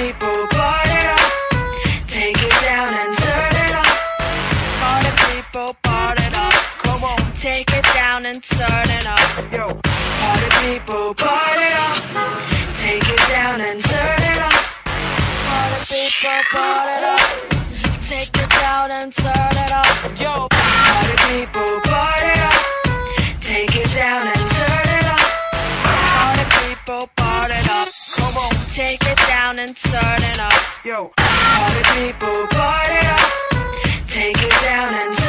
people, party up. Take it down and turn it up. Party people, party up. Come on, take it down and turn it up. Yo, party people, party up. Take it down and turn it up. Party people, party up. Take it down and turn it up. Yo, party people, party up. Take it down and turn it up. Party people, party up. Come on, take it down and turn it up. Yo, party people, party up. Take it down and